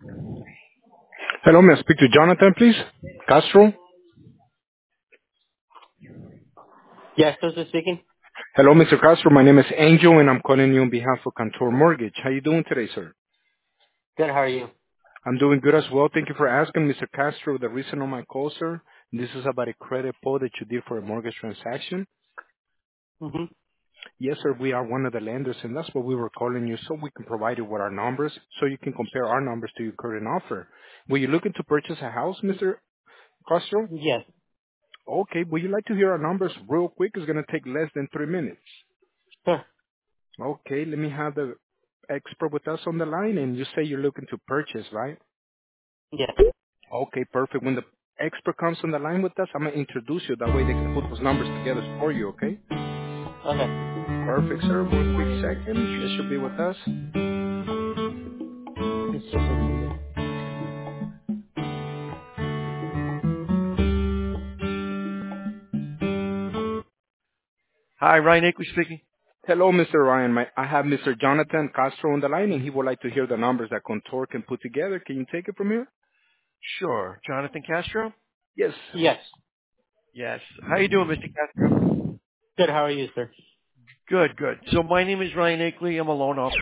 Hello, may I speak to Jonathan, please? Castro? Yes, this is speaking. Hello, Mr. Castro. My name is Angel, and I'm calling you on behalf of Cantor Mortgage. How you doing today, sir? Good, how are you? I'm doing good as well. Thank you for asking, Mr. Castro. The reason of my call, sir, this is about a credit pull that you did for a mortgage transaction. hmm Yes, sir, we are one of the lenders, and that's what we were calling you, so we can provide you with our numbers, so you can compare our numbers to your current offer. Were you looking to purchase a house, Mr. Castro? Yes. Okay, would you like to hear our numbers real quick? It's going to take less than 3 minutes. Sure. Okay, let me have the expert with us on the line, and you say you're looking to purchase, right? Yes. Okay, perfect. When the expert comes on the line with us, I'm gonna introduce you. That way they can put those numbers together for you, okay? Okay. Perfect, sir. One quick second. They should be with us. It's just a video. Hi, Ryan Akeley speaking. Hello, Mr. Ryan. I have Mr. Jonathan Castro on the line, and he would like to hear the numbers that Contour can put together. Can you take it from here? Sure. Jonathan Castro? Yes. Yes. Yes. How you doing, Mr. Castro? Good, how are you, sir? Good, good. So my name is Ryan Akeley. I'm a loan officer.